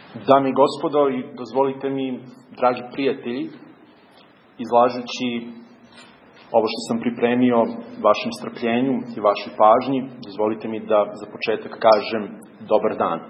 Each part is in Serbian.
Dame i gospodo, i dozvolite mi, dragi prijatelji, izlažući ovo što sam pripremio vašem strpljenju i vašoj pažnji, dozvolite mi da za početak kažem dobar dan.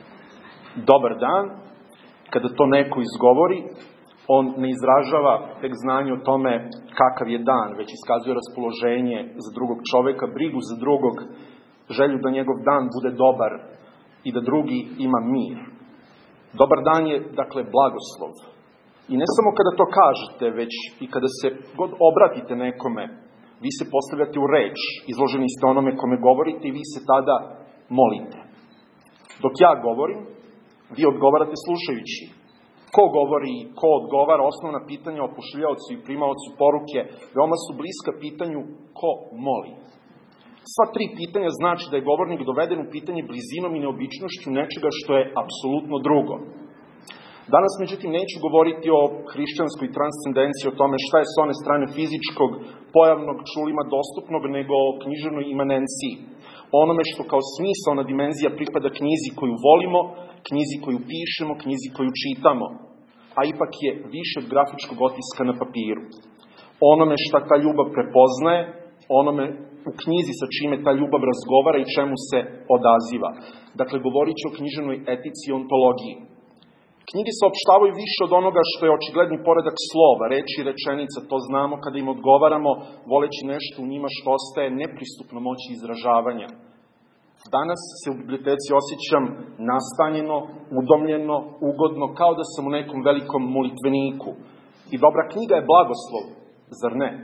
Dobar dan, kada to neko izgovori, on ne izražava tek znanje o tome kakav je dan, već iskazuje raspoloženje za drugog čoveka, brigu za drugog, želju da njegov dan bude dobar i da drugi ima mir. Dobar dan je, dakle, blagoslov. I ne samo kada to kažete, već i kada se god obratite nekome, vi se postavljate u reč, izloženi ste onome kome govorite i vi se tada molite. Dok ja govorim, vi odgovarate slušajući. Ko govori, ko odgovara, osnovna pitanja o pošiljaocu i primaocu poruke, veoma su bliska pitanju ko moli. Sva tri pitanja znači da je govornik doveden u pitanje blizinom i neobičnošću nečega što je apsolutno drugo. Danas, međutim, neću govoriti o hrišćanskoj transcendenciji, o tome šta je s one strane fizičkog, pojavnog, čulima dostupnog, nego o književnoj imanenciji. O onome što kao smisaona dimenzija pripada knjizi koju volimo, knjizi koju pišemo, knjizi koju čitamo, a ipak je više od grafičkog otiska na papiru. O onome šta ta ljubav prepoznaje, onome u knjizi sa čime ta ljubav razgovara i čemu se odaziva. Dakle, govorit ću o književnoj etici i ontologiji. Knjige saopštavaju više od onoga što je očigledni poredak slova, reči i rečenica, to znamo kada im odgovaramo, voleći nešto u njima što ostaje nepristupno moći izražavanja. Danas se u biblioteci osjećam nastanjeno, udomljeno, ugodno, kao da sam u nekom velikom molitveniku. I dobra knjiga je blagoslov, zar ne?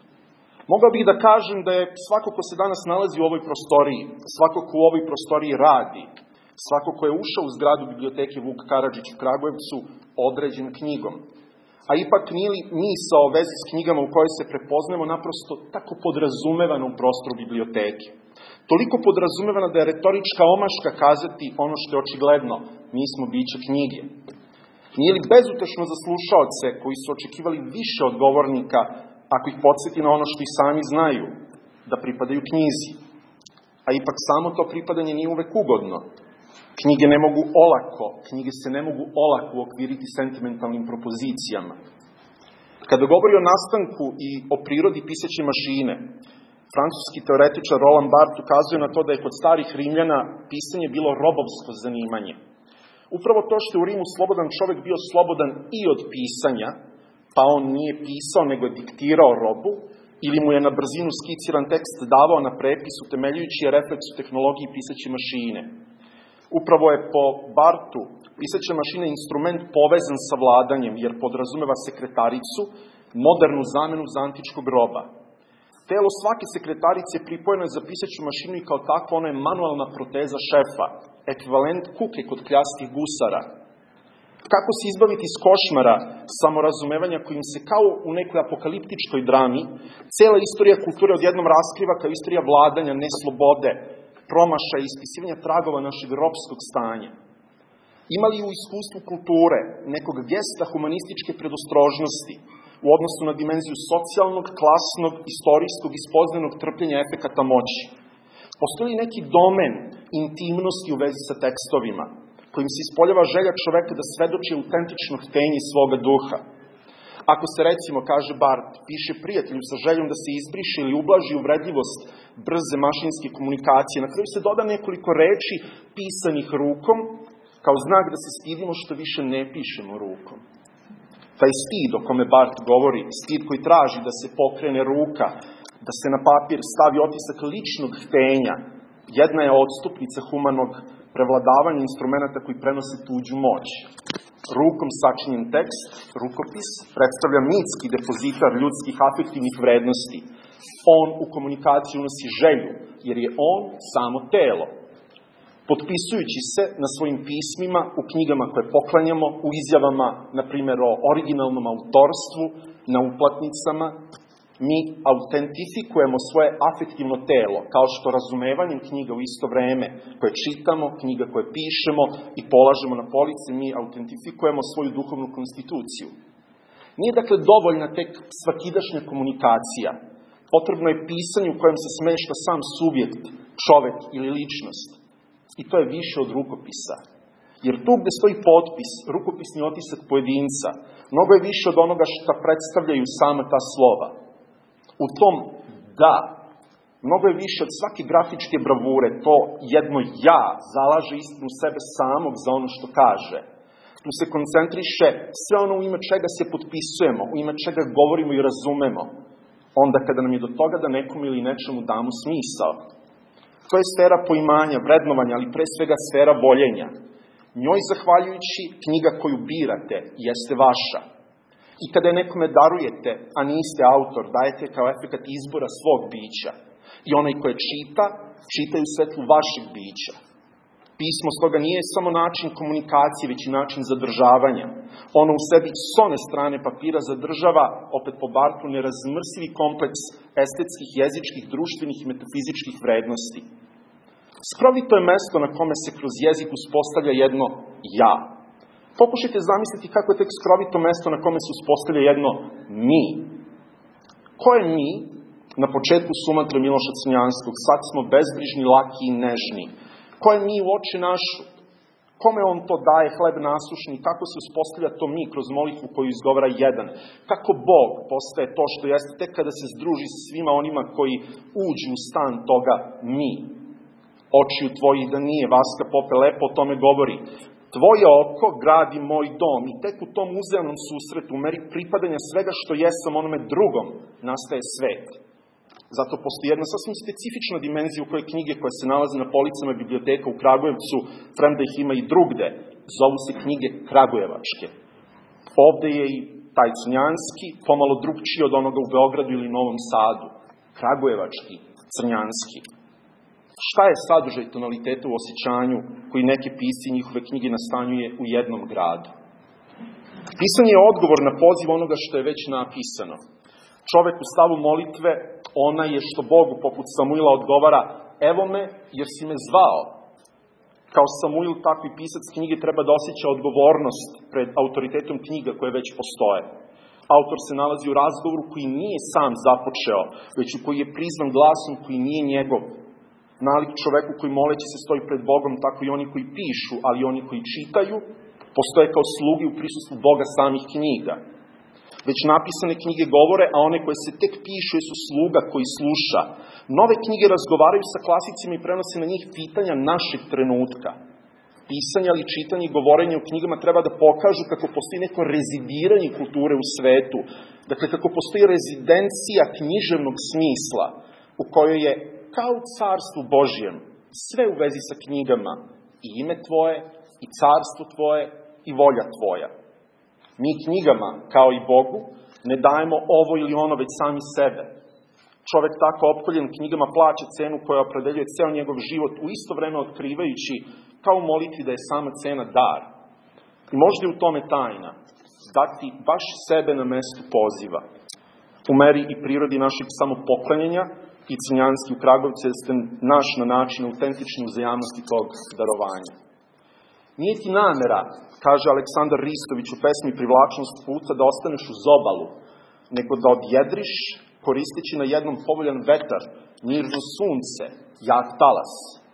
Mogao bih da kažem da je svako ko se danas nalazi u ovoj prostoriji, svako ko u ovoj prostoriji radi, svako ko je ušao u zgradu biblioteke Vuk Karadžić u Kragujevcu, određen knjigom. A ipak nije li misao o vezi s knjigama u kojoj se prepoznajemo naprosto tako podrazumevana u prostoru biblioteke? Toliko podrazumevana da je retorička omaška kazati ono što je očigledno, mi smo bića knjige. Nije li bezutešno za slušaoce koji su očekivali više od govornika, ako ih podsjeti na ono što i sami znaju, da pripadaju knjizi? A ipak samo to pripadanje nije uvek ugodno. Knjige ne mogu olako, knjige se ne mogu olako uokviriti sentimentalnim propozicijama. Kada govori o nastanku i o prirodi pisaće mašine, francuski teoretičar Roland Barthes ukazuje na to da je kod starih Rimljana pisanje bilo robovsko zanimanje. Upravo to što je u Rimu slobodan čovek bio slobodan i od pisanja, pa on nije pisao nego je diktirao robu, ili mu je na brzinu skiciran tekst davao na prepis utemeljujući je refleks u tehnologiji pisaće mašine. Upravo je po Barthu pisaća mašina instrument povezan sa vladanjem, jer podrazumeva sekretaricu, modernu zamenu za antičkog roba. Telo svake sekretarice pripojeno je za pisaću mašinu i kao takvo ono je manualna proteza šefa, ekvivalent kuke kod kljastih gusara. Kako se izbaviti iz košmara samorazumevanja kojim se kao u nekoj apokaliptičkoj drami cela istorija kulture odjednom raskriva kao istorija vladanja, neslobode, promašaja i ispisivanja tragova našeg ropskog stanja? Ima li u iskustvu kulture nekog gesta humanističke predostrožnosti u odnosu na dimenziju socijalnog, klasnog, istorijskog i spoznanog trpljenja efekata moći? Postoji li neki domen intimnosti u vezi sa tekstovima, kojim se ispoljava želja čoveka da svedoči autentično htenje svoga duha? Ako se, recimo, kaže Barth, piše prijatelju sa željom da se izbriše ili ublaži uvredljivost brze mašinske komunikacije, na kraju se doda nekoliko reči pisanih rukom, kao znak da se stidimo što više ne pišemo rukom. Taj stid o kome Barth govori, stid koji traži da se pokrene ruka, da se na papir stavi otisak ličnog htenja, jedna je odstupnica humanog prevladavanja instrumenta koji prenose tuđu moć. Rukom sačinjen tekst, rukopis, predstavlja mitski depozitar ljudskih afektivnih vrednosti. On u komunikaciju unosi želju, jer je on samo telo. Potpisujući se na svojim pismima, u knjigama koje poklanjamo, u izjavama, na primjer, o originalnom autorstvu, na uplatnicama, mi autentifikujemo svoje afektivno telo, kao što razumevanjem knjiga u isto vreme koje čitamo, knjiga koje pišemo i polažemo na police, mi autentifikujemo svoju duhovnu konstituciju. Nije dakle dovoljna tek svakidašnja komunikacija. Potrebno je pisanje u kojem se smešta sam subjekt, čovek ili ličnost. I to je više od rukopisa. Jer tu gde stoji potpis, rukopisni otisak pojedinca, mnogo je više od onoga što predstavljaju sama ta slova. U tom da, mnogo je više od svake grafičke bravure, to jedno ja zalaže istinu sebe samog za ono što kaže. Tu se koncentriše sve ono u ime čega se potpisujemo, u ime čega govorimo i razumemo. Onda kada nam je do toga da nekom ili nečemu damo smisao. To je sfera poimanja, vrednovanja, ali pre svega sfera voljenja. Njoj zahvaljujući knjiga koju birate jeste vaša. I kada je nekome darujete, a niste autor, dajete kao efekat izbora svog bića. I onaj ko je čita u svetlu vašeg bića. Pismo stoga nije samo način komunikacije, već i način zadržavanja. Ono u sebi s one strane papira zadržava, opet po Barthu, nerazmrsivi kompleks estetskih, jezičkih, društvenih i metafizičkih vrednosti. Skrovito je mesto na kome se kroz jezik uspostavlja jedno ja. Pokušajte zamisliti kako je tek skrovito mesto na kome se uspostavlja jedno mi. Ko je mi? Na početku sumatre Miloša Crnjanskog, sad smo bezbrižni, laki i nežni. Ko je mi u oči našu? Kome on to daje, hleb nasušni? Kako se uspostavlja to mi kroz molitvu koju izgovara jedan? Kako Bog postaje to što jeste tek kada se združi sa svima onima koji uđu u stan toga mi? Očiju tvojih da nije, Vaska Pope lepo o tome govori. Tvoje oko gradi moj dom i tek u tom uzajamnom susretu, u meri pripadanja svega što jesam onome drugom, nastaje svet. Zato postoji jedna sasvim specifična dimenzija u kojoj knjige koje se nalaze na policama biblioteka u Kragujevcu, premda ih ima i drugde, zovu se knjige kragujevačke. Ovde je i taj Crnjanski, pomalo drugčiji od onoga u Beogradu ili Novom Sadu. Kragujevački, Crnjanski. Šta je sadržaj tonaliteta u osjećanju koji neke pisci i njihove knjige nastanjuje u jednom gradu? Pisanje je odgovor na poziv onoga što je već napisano. Čovek u stavu molitve, ona je što Bogu poput Samuila odgovara, evo me jer si me zvao. Kao Samuil, tako i pisac knjige treba da osjeća odgovornost pred autoritetom knjiga koje već postoje. Autor se nalazi u razgovoru koji nije sam započeo, već u koji je prizvan glasom koji nije njegov. Nalik čoveku koji moleći se stoji pred Bogom, tako i oni koji pišu, ali oni koji čitaju, postoje kao slugi u prisustvu Boga samih knjiga. Već napisane knjige govore, a one koje se tek pišu su sluga koji sluša. Nove knjige razgovaraju sa klasicima i prenose na njih pitanja našeg trenutka. Pisanje, ali čitanje i govorenje u knjigama treba da pokažu kako postoji neko rezidiranje kulture u svetu. Dakle, kako postoji rezidencija književnog smisla u kojoj je kao u carstvu Božjem sve u vezi sa knjigama. I ime tvoje, i carstvo tvoje, i volja tvoja. Mi knjigama, kao i Bogu, ne dajemo ovo ili ono, već sami sebe. Čovek tako opkoljen knjigama plaća cenu koja opredeljuje ceo njegov život, u isto vreme otkrivajući, kao u molitvi da je sama cena dar. I možda je u tome tajna, dati baš sebe na mestu poziva. U meri i prirodi našeg samopoklanjanja i Crnjanski u Kragovcu jeste naš na način autentične uzajamnosti tog darovanja. Nije ti namera, kaže Aleksandar Ristović u pesmi Privlačnost puta, da ostaneš uz obalu, nego da odjedriš, koristeći na jednom povoljan vetar, mirno sunce, jak talas.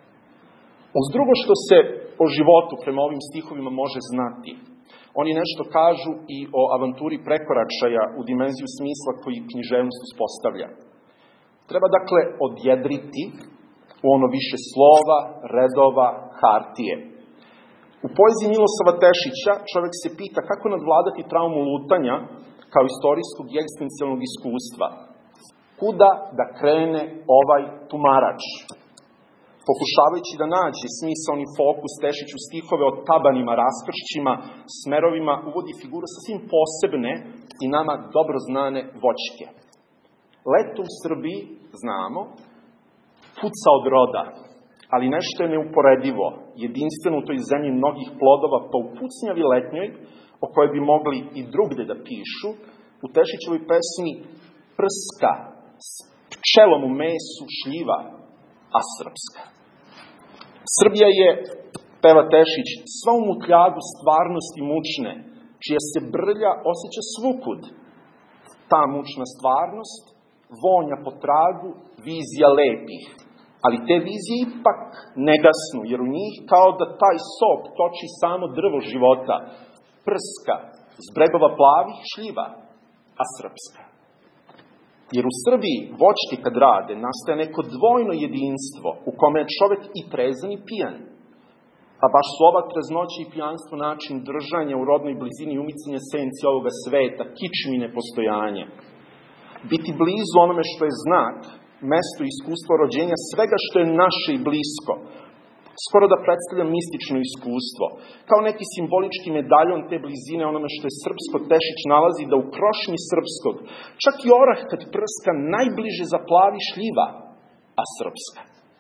Uz drugo što se o životu prema ovim stihovima može znati, oni nešto kažu i o avanturi prekoračaja u dimenziju smisla koji književnost uspostavlja. Treba dakle odjedriti u ono više slova, redova, hartije. U poeziji Milosava Tešića čovjek se pita kako nadvladati traumu lutanja kao istorijskog i egzistencijalnog iskustva. Kuda da krene ovaj tumarač? Pokušavajući da nađe smisaoni fokus, Tešić u stihove o tabanima, raskršćima, smerovima, uvodi figuru sasvim posebne i nama dobro znane voćke. Leto u Srbiji, znamo, puca od roda, ali nešto je neuporedivo, jedinstveno u toj zemlji mnogih plodova, pa u pucnjavi letnjoj, o kojoj bi mogli i drugde da pišu, u Tešićevoj pesmi prska s pčelom u mesu šljiva, a srpska. Srbija je, peva Tešić, sva u mutljagu stvarnosti mučne, čija se brlja osjeća svukud. Ta mučna stvarnost, vonja po tragu, vizija lepih, Ali te vizije ipak ne gasnu, jer u njih kao da taj sok toči samo drvo života, prska s bregova plavih šljiva, a srpska. Jer u Srbiji voćke kad rade nastaje neko dvojno jedinstvo u kome je čovek i trezan i pijan. A baš su ova treznoća i pijanstvo način držanja u rodnoj blizini i umicanja senci ovoga sveta, kičmine postojanja. Biti blizu onome što je znak, mesto i iskustvo rođenja svega što je naše i blisko, skoro da predstavlja mistično iskustvo, kao neki simbolički medaljon te blizine onome što je srpsko. Tešić nalazi da u krošnji srpskog, čak i orah kad prska najbliže zaplavi šljiva, a srpska.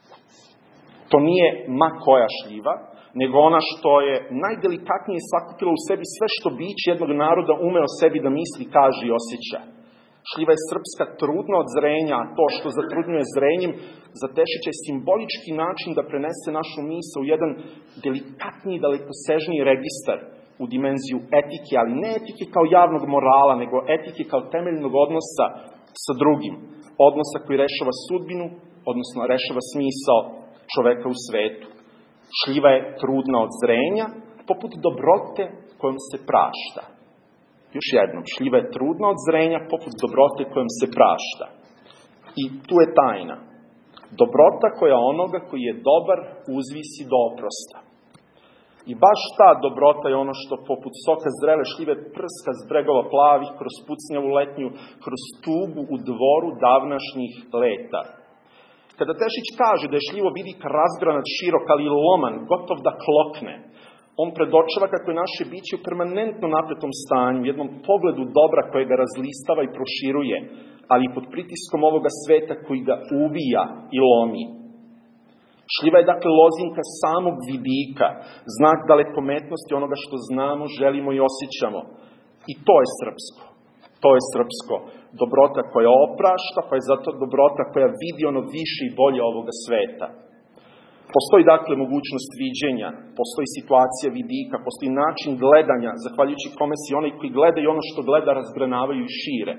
To nije ma koja šljiva, nego ona što je najdelikatnije sakupila u sebi sve što biće jednog naroda ume o sebi da misli, kaže i osjeća. Šljiva je srpska trudna od zrenja, a to što zatrudnjuje zrenjem za Tešića je simbolički način da prenese našu misao u jedan delikatniji, dalekosežniji registar u dimenziju etike, ali ne etike kao javnog morala, nego etike kao temeljnog odnosa sa drugim. Odnosa koji rešava sudbinu, odnosno rešava smisao čoveka u svetu. Šljiva je trudna od zrenja, poput dobrote kojom se prašta. Još jednom, šljiva je trudna od zrenja, poput dobrote kojom se prašta. I tu je tajna. Dobrota koja onoga koji je dobar uzvisi do oprosta. I baš ta dobrota je ono što poput soka zrele šljive prska s bregova plavih, kroz pucnjavu letnju, kroz tugu u dvoru davnašnjih leta. Kada Tešić kaže da je šljivo vidika razgranat, širok, ali loman, gotov da klokne, on predočava kako je naše biće u permanentno napetom stanju, u jednom pogledu dobra koje ga razlistava i proširuje, ali pod pritiskom ovoga sveta koji ga uvija i lomi. Šljiva je dakle lozinka samog vidika, znak dalekometnosti onoga što znamo, želimo i osjećamo. I to je srpsko. To je srpsko. Dobrota koja oprašta, pa je zato dobrota koja vidi ono više i bolje ovoga sveta. Postoji dakle mogućnost viđenja, postoji situacija vidika, postoji način gledanja, zahvaljujući kome si onaj koji gleda i ono što gleda razgranavaju i šire.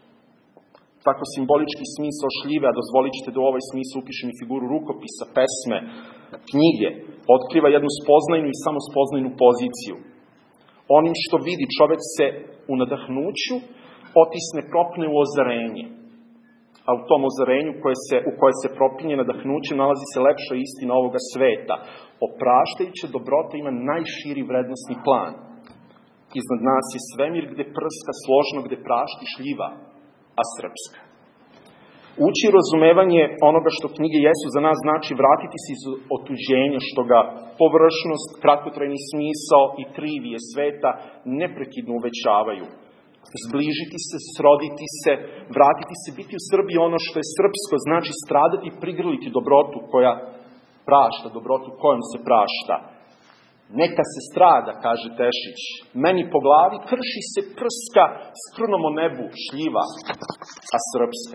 Tako simbolički smisao šljive, a dozvolit ćete da u ovaj smislu upišem i figuru rukopisa, pesme, knjige, otkriva jednu spoznajnu i samo spoznajnu poziciju. Onim što vidi čovek se u nadahnuću otisne, propne u ozarenje. A u tom ozarenju u koje se propinje nadahnuće nalazi se lepša istina ovoga sveta. Opraštajuća dobrota ima najširi vrednostni plan. Iznad nas je svemir gde prska složno, gde prašti šljiva, a srpska. Ući razumevanje onoga što knjige jesu za nas znači vratiti se iz otuđenja, što ga površnost, kratkotrajni smisao i trivije sveta neprekidno uvećavaju. Zbližiti se, sroditi se, vratiti se, biti u Srbiji ono što je srpsko, znači stradati i prigrliti dobrotu koja prašta, dobrotu kojom se prašta. Neka se strada, kaže Tešić, meni po glavi krši se prska s krunom o nebu, šljiva, a srpska.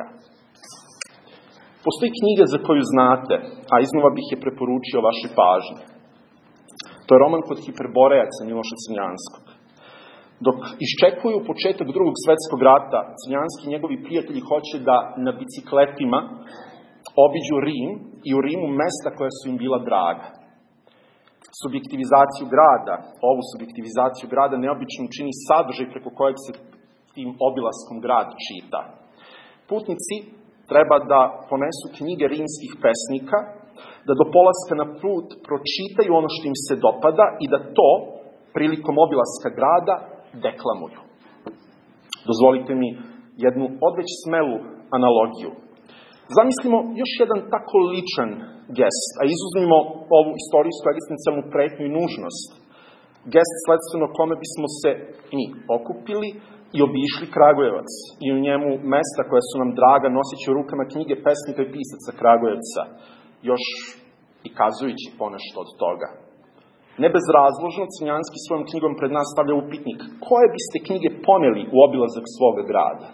Postoji knjiga za koju znate, a iznova bih je preporučio vašoj pažnji. To je roman Kod Hiperborejaca Miloša Crnjanskog. Dok iščekuju početak Drugog svetskog rata, Crnjanski i njegovi prijatelji hoće da na bicikletima obiđu Rim i u Rimu mesta koja su im bila draga. Subjektivizaciju grada, ovu subjektivizaciju grada neobično čini sadržaj preko kojeg se tim obilaskom grad čita. Putnici treba da ponesu knjige rimskih pesnika, da do polaska na put pročitaju ono što im se dopada i da to, prilikom obilaska grada, deklamuju. Dozvolite mi jednu odveć smelu analogiju. Zamislimo još jedan tako ličan gest, a izuzmimo ovu istorijsku egzistencijalnu pretnju i nužnost. Gest sledstveno kome bismo se mi okupili i obišli Kragujevac i u njemu mesta koja su nam draga noseći u rukama knjige pesnika i pisaca Kragujevca, još i kazujući ponešto od toga. Ne bezrazložno Crnjanski svojom knjigom pred nas stavlja upitnik koje biste knjige poneli u obilazak svoga grada.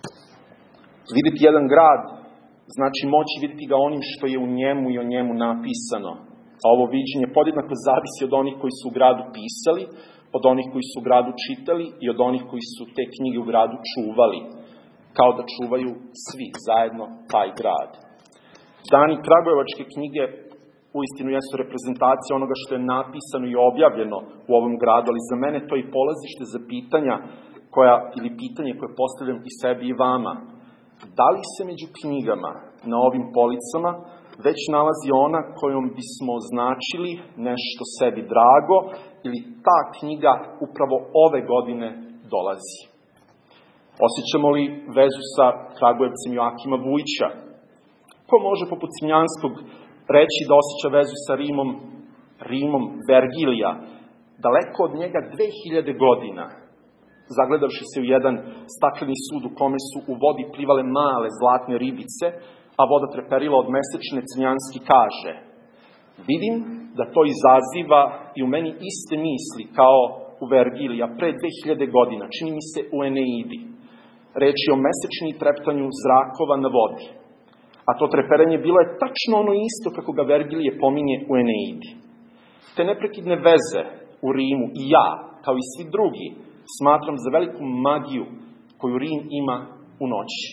Vidjeti jedan grad znači moći vidjeti ga onim što je u njemu i o njemu napisano. A ovo viđenje podjednako zavisi od onih koji su u gradu pisali, od onih koji su u gradu čitali i od onih koji su te knjige u gradu čuvali. Kao da čuvaju svi zajedno taj grad. Dani kragujevačke knjige uistinu jesu reprezentacija onoga što je napisano i objavljeno u ovom gradu, ali za mene to je i polazište za pitanje koje postavljam i sebi i vama. Da li se među knjigama na ovim policama već nalazi ona kojom bismo označili nešto sebi drago ili ta knjiga upravo ove godine dolazi? Osjećamo li vezu sa Kragujevcem Joakima Vujića? Ko može poput Cimljanskog reći da osjeća vezu sa Rimom Vergilija, daleko od njega 2000 godina, zagledavši se u jedan stakleni sud u kome su u vodi plivale male zlatne ribice, a voda treperila od mesečine, Cimljanski kaže: vidim da to izaziva i u meni iste misli kao u Vergilija pre 2000 godina, čini mi se u Eneidi. Reč je o mesečini i treptanju zrakova na vodi. A to treperenje bilo je tačno ono isto kako ga Vergilije pominje u Eneidi. Te neprekidne veze u Rimu i ja, kao i svi drugi, smatram za veliku magiju koju Rim ima u noći.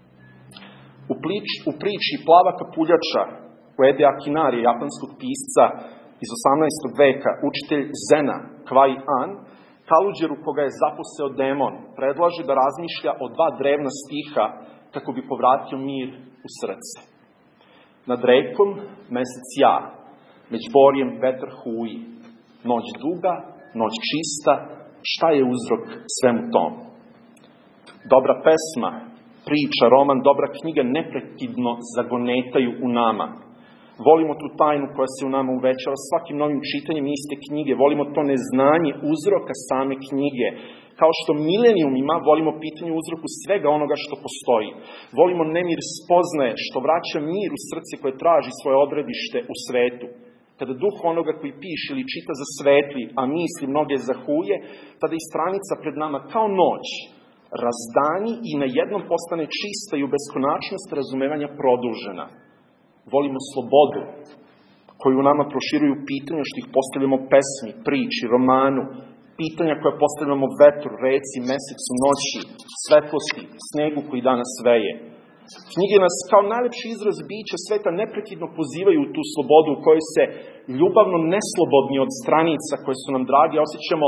U priči Plava kapuljača u Ede Akinari, japanskog pisca iz 18. veka, učitelj Zena Kwai An, Kaluđeru koga je zaposeo demon, predlaže da razmišlja o 2 drevna stiha kako bi povratio mir u srce. Nad rekom mesec ja, među borjem vetar huji, noć duga, noć čista, šta je uzrok svemu tom? Dobra pesma, priča, roman, dobra knjiga neprekidno zagonetaju u nama. Volimo tu tajnu koja se u nama uvećava svakim novim čitanjem iste knjige. Volimo to neznanje uzroka same knjige. Kao što milenijumima volimo pitanje uzroku svega onoga što postoji. Volimo nemir spoznaje što vraća mir u srce koje traži svoje odredište u svetu. Kada duh onoga koji piše ili čita zasvetli, a misli mnoge zahuje, tada i stranica pred nama kao noć razdani i na jednom postane čista i u beskonačnost razumevanja produžena. Volimo slobodu koju u nama proširuju pitanja što ih postavljamo pesmi, priči, romanu, pitanja koja postavljamo vetru, reci, mesecu, noći, svetlosti, snegu koji danas veje. Knjige nas kao najlepši izraz bića sveta neprekidno pozivaju u tu slobodu u kojoj se ljubavno neslobodni od stranica koje su nam dragi osjećamo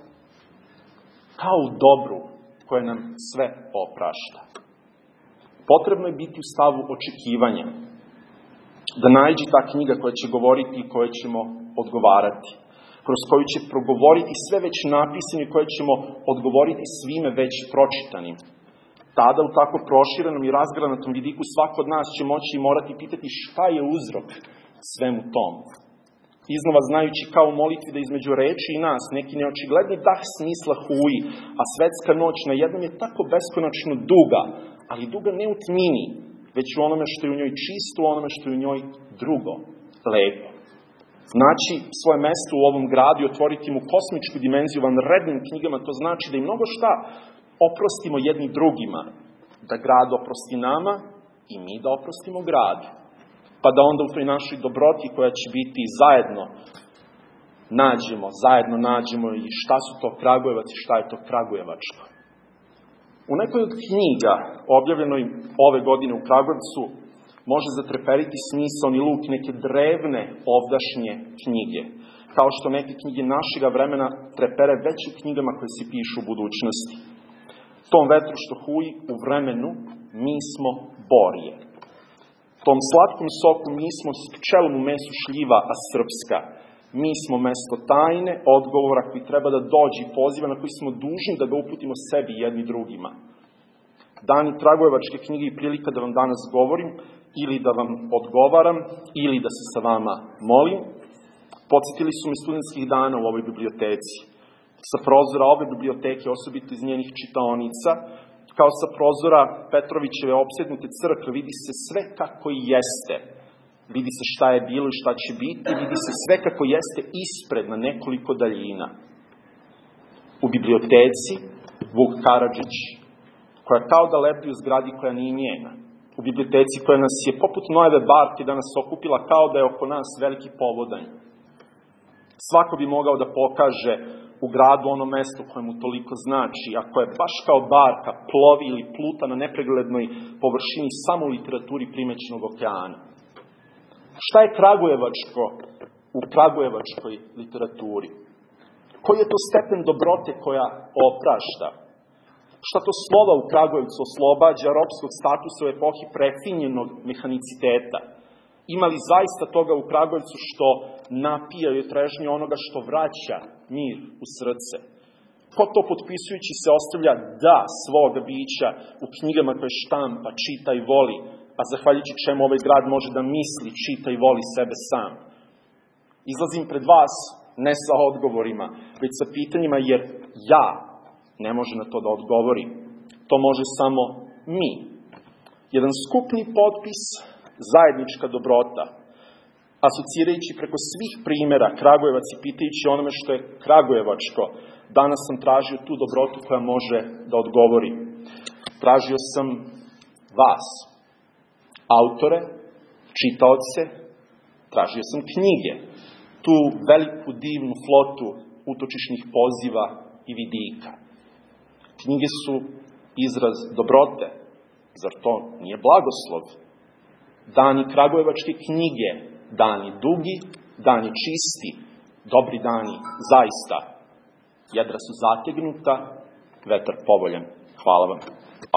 kao u dobru koje nam sve oprašta. Potrebno je biti u stavu očekivanja, da naiđe ta knjiga koja će govoriti i koje ćemo odgovarati, kroz koju će progovoriti sve već napisano i koje ćemo odgovoriti svime već pročitanim. Tada u tako proširenom i razgranatom vidiku svako od nas će moći i morati pitati šta je uzrok svemu tomu. Iznova znajući kao u molitvi da između reči i nas neki neočigledni dah smisla huji, a svetska noć na jednom je tako beskonačno duga, ali duga ne u tmini, već u onome što je u njoj čisto, u onome što je u njoj drugo, lepo. Naći svoje mesto u ovom gradu i otvoriti mu kosmičku dimenziju vanrednim knjigama, to znači da i mnogo šta oprostimo jedni drugima, da grad oprosti nama i mi da oprostimo gradu. Pa da onda u toj našoj dobroti koja će biti zajedno nađemo i šta su to Kragujevac i šta je to kragujevačko. U nekoj od knjiga, objavljenoj ove godine u Kragujevcu, može zatreperiti smisaoni luk neke drevne ovdašnje knjige, kao što neke knjige našega vremena trepere već u knjigama koje se pišu u budućnosti. Tom vetru što huji u vremenu mi smo borje. Tom slatkom soku mi smo s pčelom u mesu šljiva, a srpska. Mi smo mesto tajne, odgovora koji treba da dođe i poziva na koji smo dužni da ga uputimo sebi jedni drugima. Dani Kragujevačke knjige i prilika da vam danas govorim, ili da vam odgovaram, ili da se sa vama molim, podsjetili su me studentskih dana u ovoj biblioteci. Sa prozora ove biblioteke, osobito iz njenih čitaonica, kao sa prozora Petrovićeve opsednute crkve, vidi se sve kako i jeste. Vidi se šta je bilo i šta će biti, vidi se sve kako jeste ispred na nekoliko daljina. U biblioteci Vuk Karadžić, koja kao da lepi u zgradi koja nije njena. U biblioteci koja nas je poput Noeve barke danas okupila kao da je oko nas veliki povodanj. Svako bi mogao da pokaže u gradu ono mesto koje mu toliko znači, a koje baš kao barka plovi ili pluta na nepreglednoj površini samo u literaturi primećenog okeana. Šta je kragujevačko u kragujevačkoj literaturi? Koji je to stepen dobrote koja oprašta? Šta to slova u Kragujevcu oslobađa ropskog statusa u epohi prefinjenog mehaniciteta? Ima li zaista toga u Kragujevcu što napija i trežnje onoga što vraća mir u srce? Ko to potpisujući se ostavlja da svoga bića u knjigama koje štampa, čita i voli, a zahvaljujući čemu ovaj grad može da misli, čita i voli sebe sam? Izlazim pred vas ne sa odgovorima, već sa pitanjima, jer ja ne može na to da odgovori. To može samo mi. Jedan skupni potpis, zajednička dobrota, asocirajući preko svih primera Kragujevac i pitajući onome što je kragujevačko, danas sam tražio tu dobrotu koja može da odgovori. Tražio sam vas, autore, čitaoce, tražio sam knjige, tu veliku divnu flotu utočišnih poziva i vidika. Knjige su izraz dobrote, zar to nije blagoslov? Dani kragujevačke knjige, dani dugi, dani čisti, dobri dani, zaista. Jedra su zategnuta, vetar povoljan. Hvala vam.